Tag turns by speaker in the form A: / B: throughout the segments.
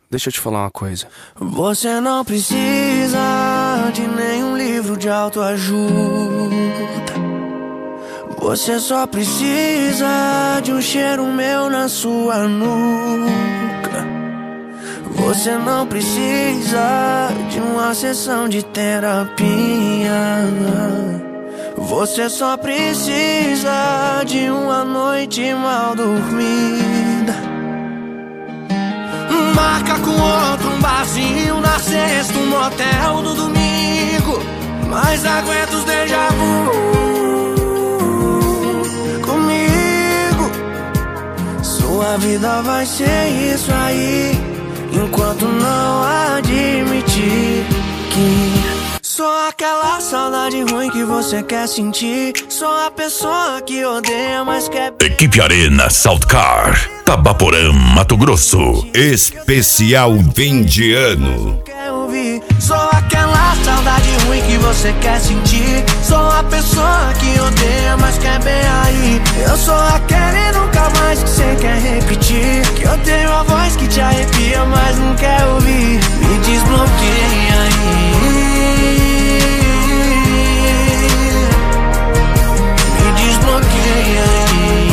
A: deixa eu te falar uma coisa.
B: Você não precisa de nenhum livro de autoajuda. Você só precisa de um cheiro meu na sua nuca. Você não precisa de uma sessão de terapia. Você só precisa de uma noite mal dormida. Marca com outro um barzinho na sexta, um motel no domingo. Mas aguenta os déjà vu comigo. Sua vida vai ser isso aí, enquanto não admitir que sou aquela saudade ruim que você quer sentir. Sou a pessoa que odeia, mas quer.
C: Equipe Arena Saltcar, Tabaporã, Mato Grosso. Especial fim de ano.
B: Sou aquela saudade ruim que você quer sentir. Sou a pessoa que odeia, mas quer bem aí. Eu sou aquele nunca mais que você quer repetir. Que eu tenho a voz que te arrepia, mas não quer ouvir. Me desbloqueia aí. Me desbloqueia aí.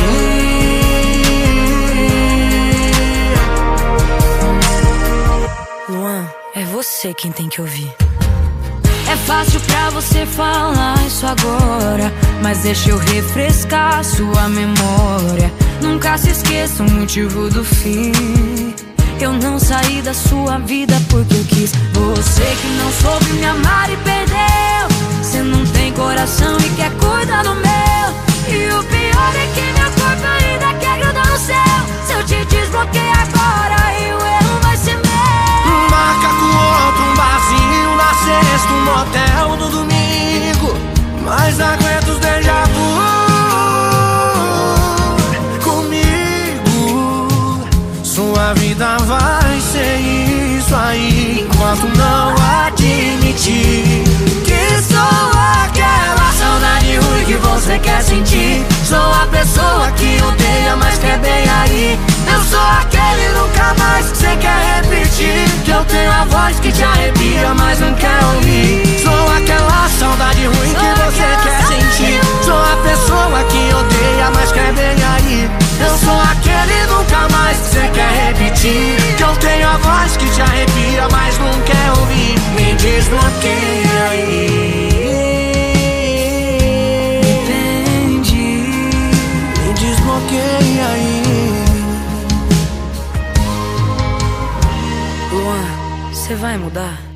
D: Luan, é você quem tem que ouvir. É fácil pra você falar isso agora, mas deixa eu refrescar sua memória. Nunca se esqueça o motivo do fim. Eu não saí da sua vida porque eu quis. Você que não soube me amar e perdeu. Você não tem coração e quer cuidar do meu. E o pior é que meu corpo ainda quer grudar no céu. Se eu te desbloquear agora, e o erro vai ser meu.
B: Marca com outro um barzinho na sexta, um motel no domingo. Mas aguenta os déjà vu comigo. Sua vida vai ser isso aí, enquanto não admitir que sou aquela saudade ruim que você quer sentir. Sou a pessoa que odeia, mas quer bem aí. Eu sou aquele nunca mais que você quer repetir. Que eu tenho a voz que te arrepia, mas não quer ouvir. Sou aquela saudade ruim que você quer sentir. Sou a pessoa que odeia, mas quer bem aí. Eu sou aquele nunca mais que você quer repetir. Que eu tenho a voz que te arrepia, mas não quer ouvir. Me desbloqueia aí. Me desbloqueia aí.
D: Luan, você vai mudar?